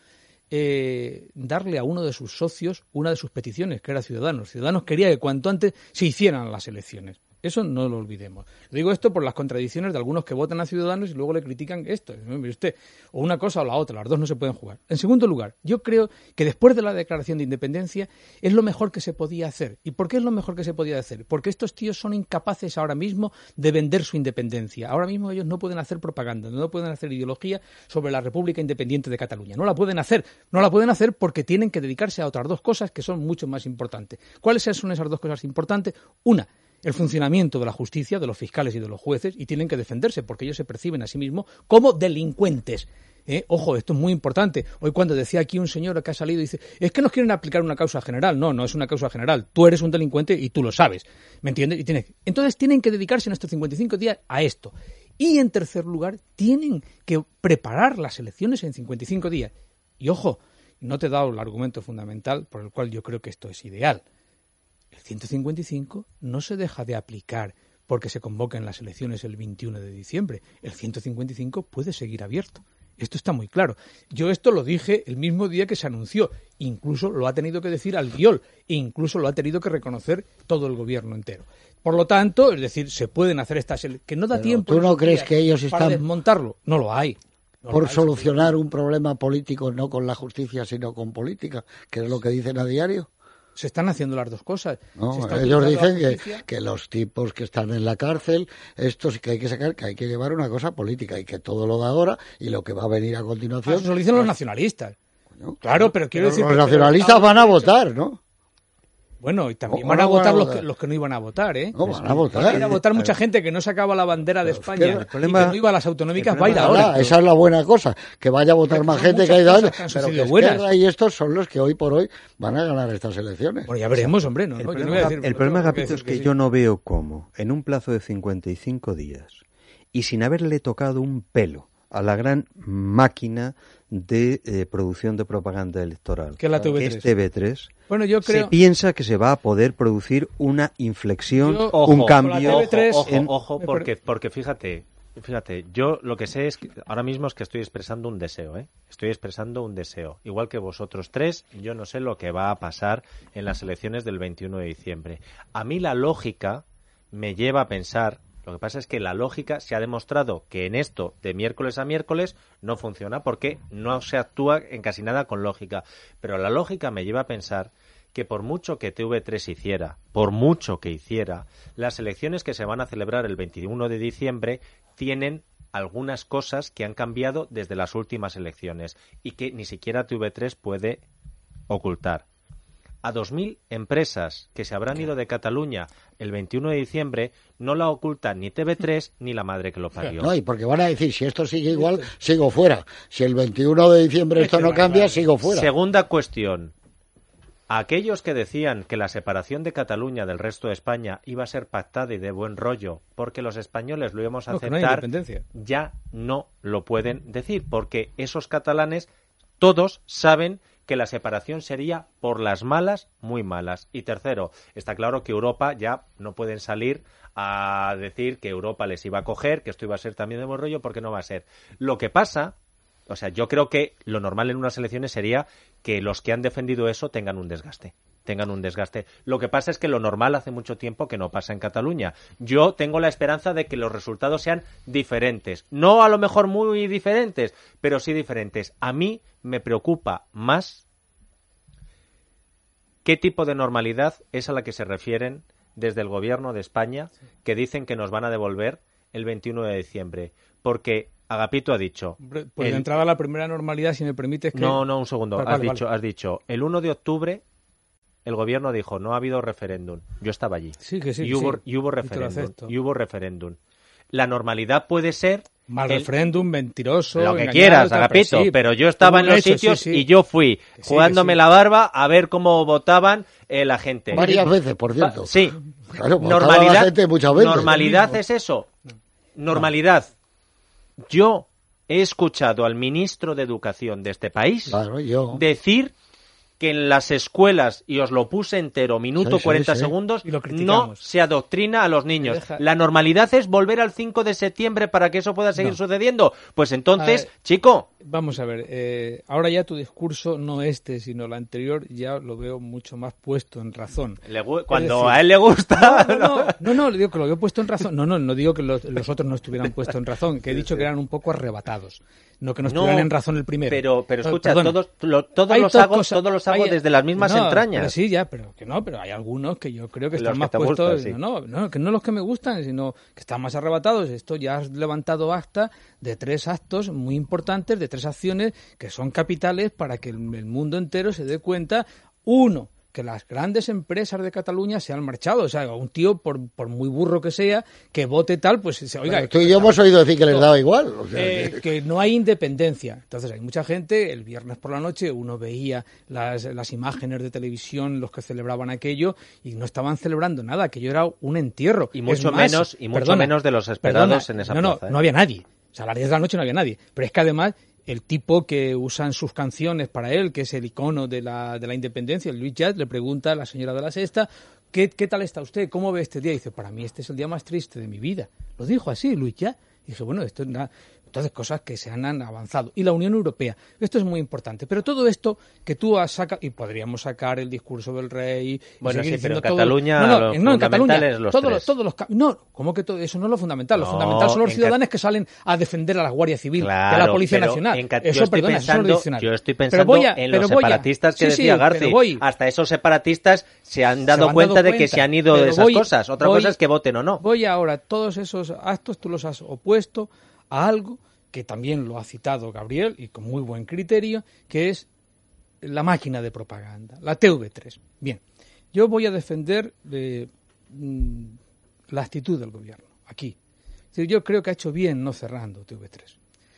eh, darle a uno de sus socios una de sus peticiones, que era Ciudadanos. Ciudadanos quería que cuanto antes se hicieran las elecciones. Eso no lo olvidemos. Digo esto por las contradicciones de algunos que votan a Ciudadanos y luego le critican esto. Mire usted, o una cosa o la otra, las dos no se pueden jugar. En segundo lugar, yo creo que después de la declaración de independencia es lo mejor que se podía hacer. ¿Y por qué es lo mejor que se podía hacer? Porque estos tíos son incapaces ahora mismo de vender su independencia. Ahora mismo ellos no pueden hacer propaganda, no pueden hacer ideología sobre la República Independiente de Cataluña. No la pueden hacer. No la pueden hacer porque tienen que dedicarse a otras dos cosas que son mucho más importantes. ¿Cuáles son esas dos cosas importantes? Una, el funcionamiento de la justicia, de los fiscales y de los jueces, y tienen que defenderse porque ellos se perciben a sí mismos como delincuentes. ¿Eh? Ojo, esto es muy importante. Hoy cuando decía aquí un señor que ha salido y dice, es que nos quieren aplicar una causa general. No, no es una causa general. Tú eres un delincuente y tú lo sabes. ¿Me entiendes? Y tienes... Entonces tienen que dedicarse en estos cincuenta y cinco días a esto. Y en tercer lugar, tienen que preparar las elecciones en cincuenta y cinco días. Y ojo, no te he dado el argumento fundamental por el cual yo creo que esto es ideal. El ciento cincuenta y cinco no se deja de aplicar porque se convoquen las elecciones el veintiuno de diciembre. El ciento cincuenta y cinco puede seguir abierto. Esto está muy claro. Yo esto lo dije el mismo día que se anunció. Incluso lo ha tenido que decir Albiol. Incluso lo ha tenido que reconocer todo el gobierno entero. Por lo tanto, es decir, se pueden hacer estas elecciones. Que no da Pero tiempo. ¿tú no crees que ellos para están desmontarlo? No lo hay. No por lo hay, solucionar un problema político no con la justicia, sino con política, que es lo que dicen a diario? Se están haciendo las dos cosas. No, Se ellos utilizando dicen la que, justicia. que los tipos que están en la cárcel, estos que hay que sacar, que hay que llevar una cosa política y que todo lo de ahora y lo que va a venir a continuación. Ah, eso lo dicen los nacionalistas. Coño, Claro, pero quiero pero decir... los que- nacionalistas van a votar, ¿no? Bueno, y también ¿Cómo van a no van a votar los votar? que, los que no iban a votar, ¿eh? No, van a votar. Va a ir a votar mucha gente que no sacaba la bandera de España el problema- y que no iba a las autonómicas, el va a ir problema- ahora. Ahora, esa es la buena cosa, que vaya a votar Pero más son gente que muchas ha ido cosas antes, que han pero que sucedido buenas. Esquerra y estos son los que hoy por hoy van a ganar estas elecciones. Bueno, ya veremos, hombre. No, El no, yo no problema, voy a decir- el no problema, tengo por qué Agapito, es decir que sí. yo no veo cómo, en un plazo de cincuenta y cinco días, y sin haberle tocado un pelo a la gran máquina de eh, producción de propaganda electoral, Que es la T V tres. que es T V tres, Bueno, yo creo... se piensa que se va a poder producir una inflexión, Yo- Ojo, un con cambio. la T V tres, ojo, en- ojo, Me porque, porque fíjate, fíjate, yo lo que sé es que ahora mismo es que estoy expresando un deseo, ¿eh? Estoy expresando un deseo. Igual que vosotros tres, yo no sé lo que va a pasar en las elecciones del veintiuno de diciembre. A mí la lógica me lleva a pensar, lo que pasa es que la lógica se ha demostrado que en esto, de miércoles a miércoles, no funciona porque no se actúa en casi nada con lógica. Pero la lógica me lleva a pensar que por mucho que T V tres hiciera, por mucho que hiciera, las elecciones que se van a celebrar el veintiuno de diciembre tienen algunas cosas que han cambiado desde las últimas elecciones y que ni siquiera T V tres puede ocultar. A dos mil empresas que se habrán ido de Cataluña el veintiuno de diciembre no la ocultan ni T V tres ni la madre que lo parió. No, y porque van a decir, si esto sigue igual, sigo fuera. Si el veintiuno de diciembre esto no cambia, sigo fuera. Segunda cuestión. Aquellos que decían que la separación de Cataluña del resto de España iba a ser pactada y de buen rollo porque los españoles lo íbamos a No, que no hay aceptar, independencia. ya no lo pueden decir porque esos catalanes todos saben que la separación sería por las malas, muy malas. Y tercero, está claro que Europa ya no pueden salir a decir que Europa les iba a coger, que esto iba a ser también de buen rollo, porque no va a ser. Lo que pasa, o sea, yo creo que lo normal en unas elecciones sería que los que han defendido eso tengan un desgaste. tengan un desgaste. Lo que pasa es que lo normal hace mucho tiempo que no pasa en Cataluña. Yo tengo la esperanza de que los resultados sean diferentes. No a lo mejor muy diferentes, pero sí diferentes. A mí me preocupa más qué tipo de normalidad es a la que se refieren desde el gobierno de España, que dicen que nos van a devolver el veintiuno de diciembre. Porque Agapito ha dicho... Hombre, pues el... de entrada la primera normalidad, si me permites que... No, no, un segundo. Vale, has, vale, dicho, vale. has dicho, el uno de octubre el gobierno dijo, no ha habido referéndum. Yo estaba allí. Sí, que sí, y, que hubo, sí. y hubo Y te lo referéndum. acepto. Y hubo referéndum. La normalidad puede ser... Mal el- referéndum, mentiroso, Lo que engañado, quieras, tal, Agapito, pero, sí, pero yo estaba en hubo un los hecho, sitios sí, sí. y yo fui Que sí, jugándome que sí. la barba a ver cómo votaban eh, la gente. Varias veces, por cierto. Va- Sí. Claro, votaba Normalidad, la gente muchas veces. normalidad Lo mismo. es eso. Normalidad. Yo he escuchado al ministro de Educación de este país Claro, yo. decir que en las escuelas, y os lo puse entero, minuto Sí, sí, cuarenta sí. segundos, Y lo no criticamos. se adoctrina a los niños. Deja- La normalidad es volver al cinco de septiembre para que eso pueda seguir No. sucediendo. Pues entonces, A ver, chico, Vamos a ver, eh, ahora ya tu discurso, no este, sino el anterior, ya lo veo mucho más puesto en razón. le gu- Es cuando decir, a él le gusta... No, no, no, no, no, le digo que lo veo puesto en razón. No, no, no digo que los, los otros no estuvieran puesto en razón, que he dicho que eran un poco arrebatados. No que no estuvieran No, en razón el primero. Pero, pero No, escucha, perdona. todos, lo- todos, Hay los dos hago, cosas- todos los hago hay- desde las mismas no, entrañas. pero sí, ya, pero que no, pero hay algunos que yo creo que Los están que más te puestos. gustan, sí. No, no, que no los que me gustan, sino que están más arrebatados. Esto ya has levantado acta de tres actos muy importantes, de tres acciones que son capitales para que el, el mundo entero se dé cuenta. Uno, que las grandes empresas de Cataluña se han marchado. O sea, un tío, por, por muy burro que sea, que vote tal, pues se oiga. Bueno, tú y yo hemos oído decir que les daba igual. O sea, Eh, que- que no hay independencia. Entonces hay mucha gente, el viernes por la noche uno veía las, las imágenes de televisión, los que celebraban aquello, y no estaban celebrando nada, aquello era un entierro. Y mucho Es más, menos- y mucho perdona, menos de los esperados perdona, en esa no, no, plaza, ¿eh? no había nadie. O sea, a las diez de la noche no había nadie. Pero es que además el tipo que usan sus canciones para él, que es el icono de la, de la independencia, el Luis Llach, le pregunta a la señora de la Sexta, ¿qué, ¿qué tal está usted? ¿Cómo ve este día? Y dice, para mí este es el día más triste de mi vida. Lo dijo así, Luis Llach. Y dije, bueno, esto es nada. Entonces, cosas que se han avanzado. Y la Unión Europea, esto es muy importante. Pero todo esto que tú has sacado, y podríamos sacar el discurso del rey... y Bueno, seguir sí, pero diciendo en todo- Cataluña no, no, lo no, en fundamental Cataluña, es los todos tres. los, todos los... ca- No, ¿cómo que todo eso no es lo fundamental? Lo No, fundamental son los en ciudadanos Cat- que salen a defender a la Guardia Civil, Claro, que a la Policía pero Nacional. en Cat- yo Eso, estoy perdona, eso no lo pensando- diccionario. yo estoy Pero pensando voy a- en pero los voy a- separatistas que sí, sí, decía pero Garci. voy- Hasta esos separatistas se han se dado han cuenta dado de que cuenta, se han ido de pero esas voy- cosas. Otra voy- cosa es que voten o no. Voy ahora, todos esos actos tú los has opuesto a algo que también lo ha citado Gabriel, y con muy buen criterio, que es la máquina de propaganda, la T V tres. Bien, yo voy a defender eh, mm, la actitud del gobierno, aquí. Es decir, yo creo que ha hecho bien no cerrando T V tres.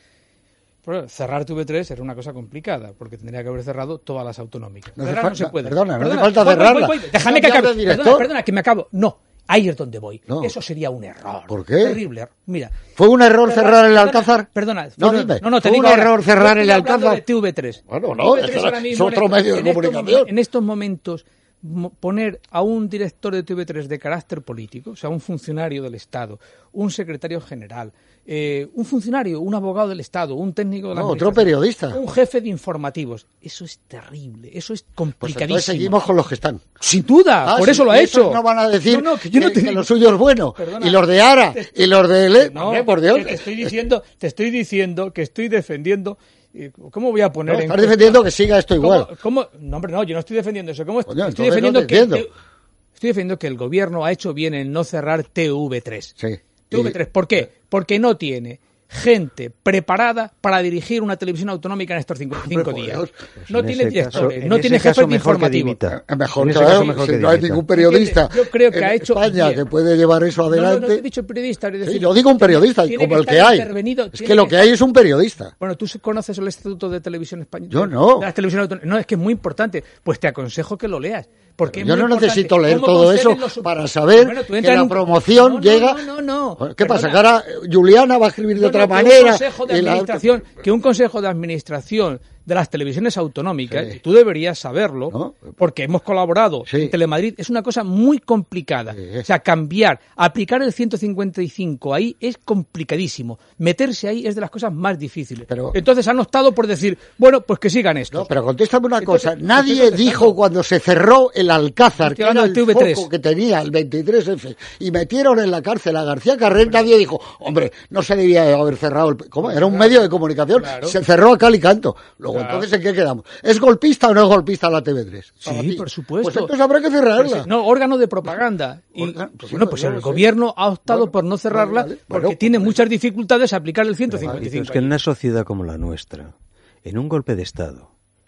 Pero cerrar T V tres era una cosa complicada, porque tendría que haber cerrado todas las autonómicas. No hace Cerrar no falta- se puede. perdona, no hace falta voy, voy, cerrarla. voy, voy. Déjame que Cambiar acabe. de director. Perdona, perdona, que me acabo. No, ahí es donde voy. No. Eso sería un error. ¿Por qué? Terrible error. Mira. ¿Fue un error Cerrar- cerrar el perdona, Alcázar? Perdona. No, fue- dime. No, no, te ¿Fue digo un ahora. error cerrar Yo el estoy hablando Alcázar? de T V tres. Bueno, no, T V tres es que ahora es mismo otro en- medio de en estos comunicación. momen- En estos momentos, mo- poner a un director de T V tres de carácter político, o sea, un funcionario del Estado, un secretario general, eh, un funcionario, un abogado del Estado, un técnico de la No, otro administración, periodista. un jefe de informativos, eso es terrible, eso es Pues complicadísimo. entonces seguimos con los que están. Sin duda, Ah, por sí, eso lo ha y esos hecho. no van a decir No, no, que yo no que, te que digo- lo suyo es bueno. Perdona. Y los de Ara, Te- y los de Le... No, Hombre, por Dios. que te estoy diciendo, te estoy diciendo que estoy defendiendo. eh, ¿Cómo voy a poner No, en estás cuestión- defendiendo que siga esto ¿Cómo- igual. cómo- No, hombre, no, yo no estoy defendiendo eso. ¿Cómo Coño, estoy entonces defendiendo no te que entiendo. estoy defendiendo que el gobierno ha hecho bien en no cerrar T V tres. Sí. T V tres, ¿por qué? Porque no tiene gente preparada para dirigir una televisión autonómica en estos cinco, cinco por días. Dios. No En tiene ese directores, caso- en no ese tiene caso jefes de mejor que informativo. dimita. Eh, Mejor, En ese claro, caso mejor si que no hay dimita. ningún periodista Yo creo que en ha hecho España bien. que puede llevar eso No, no, adelante. no he dicho periodista. Es decir, Sí, yo digo un periodista, y tiene como el estar que hay. intervenido, Es tiene que lo que hay es un periodista. Bueno, ¿tú conoces el Estatuto de Televisión Española? Yo no. De las televisiones autonómicas. No, es que es muy importante. Pues te aconsejo que lo leas. Porque es Yo muy no importante. necesito leer ¿Cómo todo eso conceden los- para saber Bueno, tú que entras en la un- promoción No, no, llega... No, no, no. ¿Qué pasa? Que Perdona. ahora Juliana va a escribir de No, otra no, que manera. Un consejo de y la- administración, que un consejo de administración de las televisiones autonómicas, Sí. y tú deberías saberlo, ¿No? porque hemos colaborado Sí. en Telemadrid, es una cosa muy complicada. Sí. O sea, cambiar, aplicar el ciento cincuenta y cinco ahí es complicadísimo. Meterse ahí es de las cosas más difíciles. Pero- Entonces han optado por decir, bueno, pues que sigan esto. No, pero contéstame una Entonces, cosa. estoy Nadie contestando. dijo cuando se cerró el Alcázar, Estoy que era hablando el del T V tres. foco que tenía, el veintitrés efe, y metieron en la cárcel a García Carrer, nadie dijo, hombre, no se debía haber cerrado el... ¿Cómo? Era un medio de comunicación. Claro. Se cerró a cal y canto. Luego, Claro. entonces, ¿en qué quedamos? ¿Es golpista o no es golpista la T V tres? Para Sí, ti. por supuesto. Pues entonces habrá que cerrarla. Pero sí, no, órgano de propaganda. Y, Orga- pues sí, bueno, pues yo el lo sé. gobierno ha optado Bueno, por no cerrarla vale, vale. porque Bueno, tiene pues- muchas dificultades aplicar el ciento cincuenta y Pero cinco. es que en una sociedad como la nuestra, en un golpe de Estado,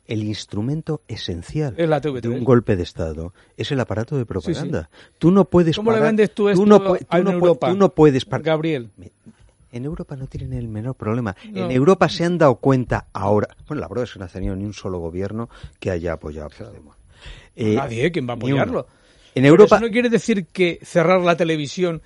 el instrumento esencial Es la T V tres. de un golpe de Estado es el aparato de propaganda. Sí, sí. Tú no puedes ¿Cómo parar, le vendes tú esto tú no, pu- tú en no pu- Europa, tú no puedes parar. Gabriel? En Europa no tienen el menor problema. No. En Europa se han dado cuenta ahora. Bueno, la verdad es que no ha tenido ni un solo gobierno que haya apoyado a Puigdemont. Eh, Nadie, ¿quién va a ni uno. apoyarlo? En Pero Europa. eso no quiere decir que cerrar la televisión.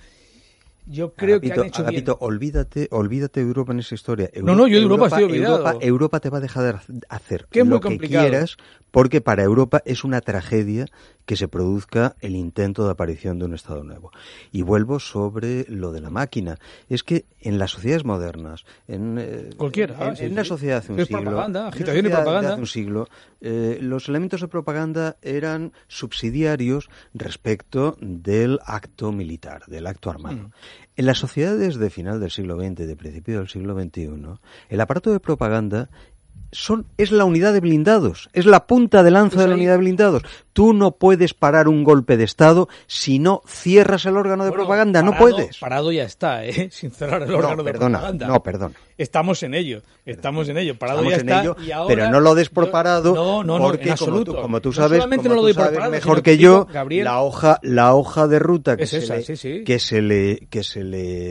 Yo creo Agapito, que han hecho Agapito, bien. olvídate, olvídate de Europa en esa historia. No, no, yo de Europa estoy olvidado. Europa, Europa te va a dejar de hacer Que es muy lo que complicado. quieras, porque para Europa es una tragedia que se produzca el intento de aparición de un Estado nuevo. Y vuelvo sobre lo de la máquina. Es que en las sociedades modernas, en, eh, Cualquiera, en, sí, en una sí. sociedad hace un Es siglo, propaganda, en una agitación y sociedad de propaganda. hace un siglo, eh, los elementos de propaganda eran subsidiarios respecto del acto militar, del acto armado. Mm. En las sociedades de final del siglo veinte, de principio del siglo veintiuno, el aparato de propaganda son, es la unidad de blindados, es la punta de lanza Pues de la ahí- unidad de blindados. Tú no puedes parar un golpe de Estado si no cierras el órgano de Bueno, propaganda, no parado- puedes. Parado ya está, ¿eh? Sin cerrar el No, órgano de perdona, propaganda. no, perdona. Estamos en ello, estamos en ello. Parado Estamos ya en está. ello, Y ahora pero no lo des por yo- parado, no, no, no, porque en como absoluto. tú, como tú No sabes, solamente como no lo tú doy por sabes parado, mejor sino que digo, yo, Gabriel, la hoja, la hoja de ruta que Es se esa, le, sí, sí. que se le, que se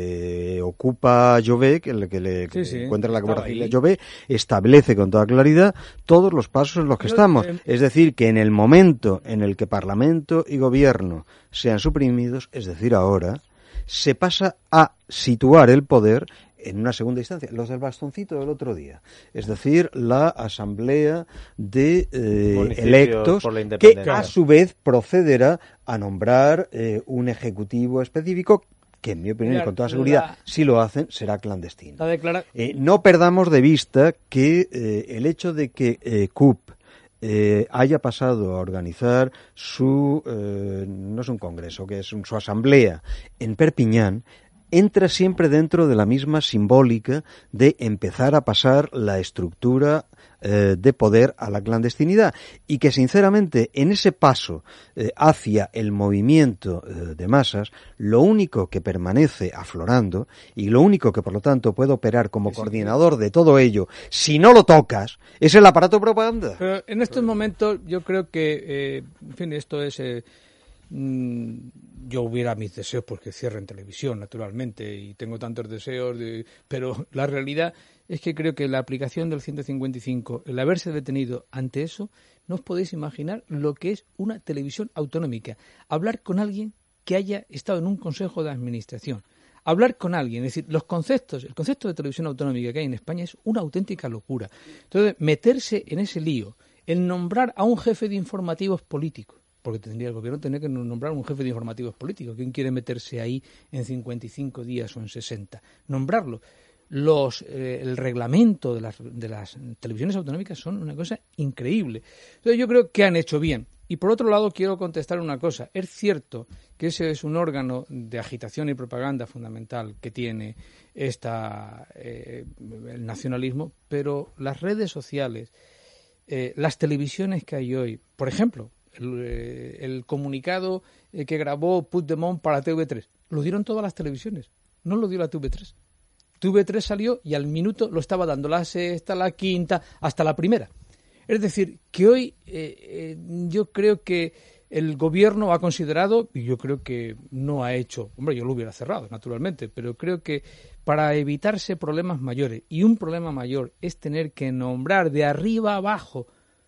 le ocupa a Jové, que le, que le que Sí, sí, encuentra la estaba Guardia Civil a ahí. Jové, establece con toda claridad todos los pasos en los que Yo, estamos. eh, Es decir, que en el momento en el que Parlamento y Gobierno sean suprimidos, es decir, ahora, se pasa a situar el poder en una segunda instancia, los del bastoncito del otro día, es decir, la asamblea de eh, Municipios electos por la que independencia. a su vez procederá a nombrar eh, un ejecutivo específico que en mi opinión Mira, y con toda seguridad la- si lo hacen será clandestino. la declara- Eh, no perdamos de vista que eh, el hecho de que eh, C U P eh, haya pasado a organizar su, eh, no es un congreso, que es un- su asamblea en Perpiñán, entra siempre dentro de la misma simbólica de empezar a pasar la estructura eh, de poder a la clandestinidad y que sinceramente en ese paso eh, hacia el movimiento eh, de masas lo único que permanece aflorando y lo único que por lo tanto puede operar como coordinador de todo ello si no lo tocas es el aparato de propaganda. Pero en estos momentos yo creo que, eh, en fin, esto es... eh, mm, yo hubiera mis deseos porque cierren televisión, naturalmente, y tengo tantos deseos, de, pero la realidad es que creo que la aplicación del ciento cincuenta y cinco, el haberse detenido ante eso, no os podéis imaginar lo que es una televisión autonómica. Hablar con alguien que haya estado en un consejo de administración. Hablar con alguien, es decir, los conceptos, el concepto de televisión autonómica que hay en España es una auténtica locura. Entonces, meterse en ese lío, el nombrar a un jefe de informativos políticos, porque tendría el gobierno tener que nombrar un jefe de informativos políticos. ¿Quién quiere meterse ahí en cincuenta y cinco días o en sesenta? Nombrarlo. Los, eh, el reglamento de las, de las televisiones autonómicas son una cosa increíble. Entonces yo creo que han hecho bien. Y por otro lado quiero contestar una cosa. Es cierto que ese es un órgano de agitación y propaganda fundamental que tiene esta, eh, el nacionalismo, pero las redes sociales, eh, las televisiones que hay hoy, por ejemplo, el, eh, el comunicado eh, que grabó Puigdemont para T V tres, lo dieron todas las televisiones, no lo dio la T V tres. T V tres salió y al minuto lo estaba dando la sexta, la quinta, hasta la primera. Es decir, que hoy eh, eh, yo creo que el gobierno ha considerado, y yo creo que no ha hecho, hombre, yo lo hubiera cerrado, naturalmente, pero creo que para evitarse problemas mayores, y un problema mayor es tener que nombrar de arriba abajo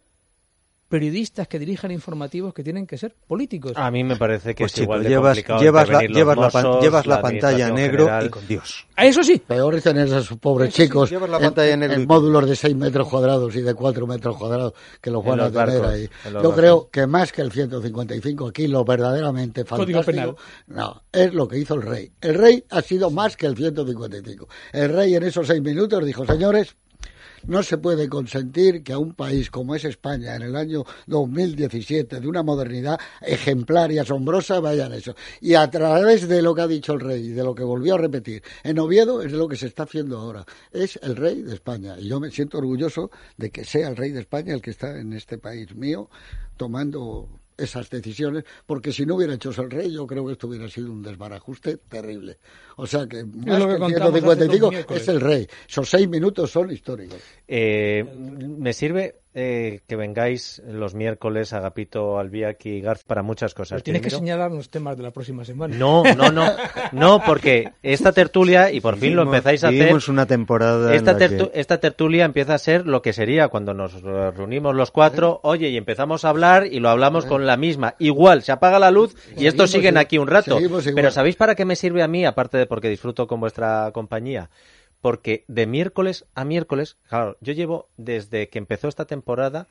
periodistas que dirijan informativos que tienen que ser políticos. A mí me parece que Pues es chico, igual de llevas, complicado llevas la, intervenir los llevas la, pan- Mossos, llevas la pantalla administración negro general. y con Dios. A eso sí. Peor es tener a esos pobres Sí, sí, sí, chicos llevas la en, pantalla negro en y- módulos de seis metros cuadrados y de cuatro metros cuadrados que los En van a los tener barcos, ahí. en los Yo barcos. creo que más que el ciento cincuenta y cinco aquí, lo verdaderamente Código fantástico, penal. no, es lo que hizo el rey. El rey ha sido más que el ciento cincuenta y cinco. El rey en esos seis minutos dijo, señores, no se puede consentir que a un país como es España en el año dos mil diecisiete, de una modernidad ejemplar y asombrosa, vayan eso. Y a través de lo que ha dicho el rey y de lo que volvió a repetir en Oviedo, es lo que se está haciendo ahora. Es el rey de España. Y yo me siento orgulloso de que sea el rey de España el que está en este país mío tomando esas decisiones, porque si no hubiera hecho eso el rey, yo creo que esto hubiera sido un desbarajuste terrible. O sea que más lo que que el contamos ciento cincuenta y cinco hace dos miércoles. es el rey. Esos seis minutos son históricos. Eh, me sirve eh, que vengáis los miércoles, Agapito, Albiac y Garz, para muchas cosas. Pero tienes que Primero- señalar los temas de la próxima semana. No, no, no, no, porque esta tertulia, y por fin lo Hicimos- empezáis a hacer, hicimos una temporada esta, en la tertu- que... esta tertulia empieza a ser lo que sería cuando nos reunimos los cuatro, oye, y empezamos a hablar y lo hablamos con la misma. Igual, se apaga la luz y estos Seguimos siguen igual, aquí un rato. seguimos igual. Pero ¿sabéis para qué me sirve a mí, aparte de porque disfruto con vuestra compañía? Porque de miércoles a miércoles, claro, yo llevo desde que empezó esta temporada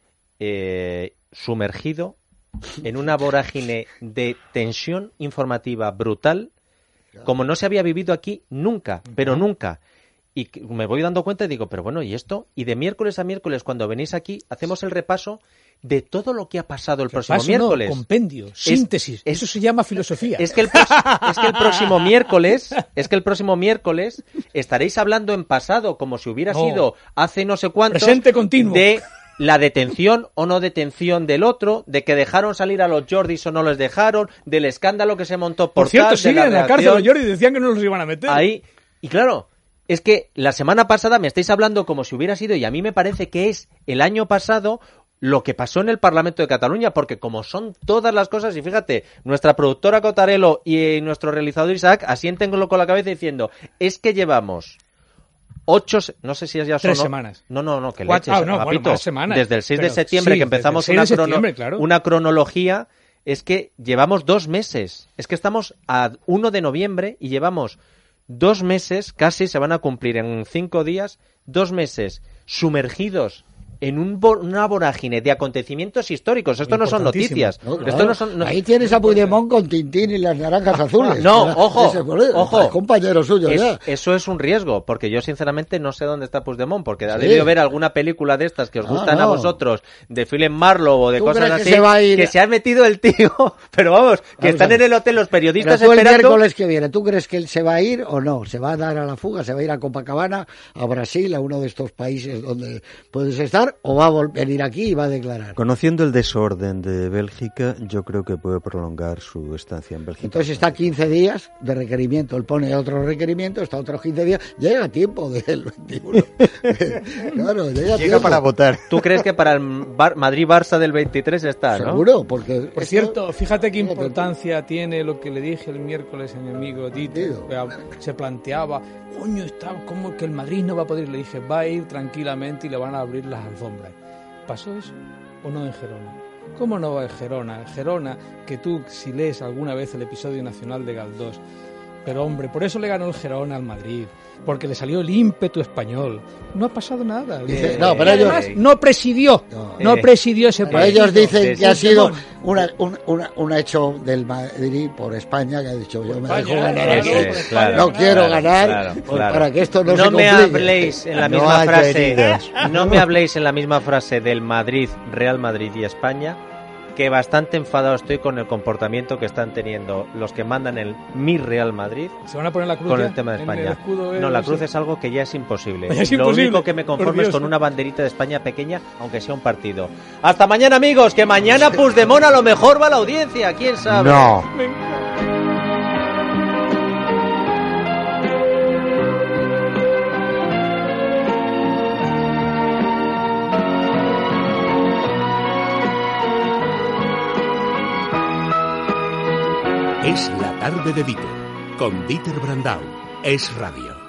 eh, sumergido en una vorágine de tensión informativa brutal, como no se había vivido aquí nunca, pero nunca. Y que- me voy dando cuenta y digo, pero bueno, ¿y esto? Y de miércoles a miércoles, cuando venís aquí, hacemos el repaso de todo lo que ha pasado el próximo Paso, no, miércoles. compendio, síntesis. es- Eso se llama filosofía. Es que, el pros- es que el próximo miércoles, es que el próximo miércoles estaréis hablando en pasado, como si hubiera No. sido hace no sé cuántos, Presente continuo. de la detención o no detención del otro, de que dejaron salir a los Jordis o no les dejaron, del escándalo que se montó por, Por cierto, tal, de siguen en la cárcel reacción. los Jordi, decían que no los iban a meter. Ahí, y claro, es que la semana pasada me estáis hablando como si hubiera sido, y a mí me parece que es el año pasado lo que pasó en el Parlamento de Cataluña, porque como son todas las cosas, y fíjate, nuestra productora Cotarelo y eh, nuestro realizador Isaac asienten con la cabeza diciendo, es que llevamos ocho, se- no sé si ya son... Tres no- semanas. No, no, no, que Cuatro- leches, ah, no, bueno, Agapito. más semanas. Desde el seis de Pero septiembre sí, que desde el empezamos seis una, de crono- septiembre, claro. una cronología, es que llevamos dos meses. Es que estamos a uno de noviembre y llevamos dos meses, casi se van a cumplir en cinco días, dos meses sumergidos en un vo- una vorágine de acontecimientos históricos. Esto no son Importantísimo. noticias. No, Esto claro. no son, no- Ahí tienes a Puigdemont con Tintín y las naranjas azules. No, Era- ojo, ese, por eso, ojo. es compañero suyo Es- ya. eso es un riesgo, porque yo sinceramente no sé dónde está Puigdemont, porque ha Sí. debido ver alguna película de estas que os No, gustan a no. vosotros, de Philip Marlowe o de ¿Tú cosas crees que así, se va a ir? que se ha metido el tío, pero vamos, que Vamos están a ver. en el hotel los Pero periodistas tú el esperando. miércoles que viene, ¿tú crees que él se va a ir o no? ¿Se va a dar a la fuga? ¿Se va a ir a Copacabana, a Brasil, a uno de estos países donde puedes estar? ¿O va a vol- venir aquí y va a declarar? Conociendo el desorden de Bélgica, yo creo que puede prolongar su estancia en Bélgica. Entonces está quince días de requerimiento. Él pone otro requerimiento, está otros quince días. Llega a tiempo del veintiuno. Claro, llega a Llega tiempo. para votar. ¿Tú crees que para el Bar- Madrid-Barça del veintitrés está, no? Seguro, porque... Por esto- cierto, fíjate qué Fíjate. importancia tiene lo que le dije el miércoles a mi amigo Dieter. Digo. que Se planteaba, coño, está como que el Madrid no va a poder. Le dije, va a ir tranquilamente y le van a abrir las alfombras. ¿Pasó eso o no en Gerona? ¿Cómo no va en Gerona? En Gerona, que tú, si lees alguna vez el episodio nacional de Galdós, pero hombre, por eso le ganó el Gerona al Madrid, porque le salió el ímpetu español. No ha pasado nada. Dice, Eh, no, pero y ellos- además no presidió, No. no, Eh, presidió ese Pero partido. ellos dicen que ha sido Puigdemont. una, un, una- un hecho del Madrid por España, que ha dicho, yo me España, dejo ganar claro, aquí, Ese, por claro, no quiero claro, ganar claro, pues, claro. para que esto no, No se me complique. habléis en la No misma haya frase. heridas. No me habléis en la misma frase del Madrid, Real Madrid y España, que bastante enfadado estoy con el comportamiento que están teniendo los que mandan el mi Real Madrid ¿Se van a poner la cruz con ya? el tema de En el España. escudo, eh, No, la ese. cruz es algo que ya es imposible. Ya es Lo imposible, único que me por conformo es Dios. con una banderita de España pequeña, aunque sea un partido. Hasta mañana, amigos, que mañana Puigdemont a lo mejor va a la audiencia, quién sabe. No. Es la tarde de Dieter, con Dieter Brandau. Es radio.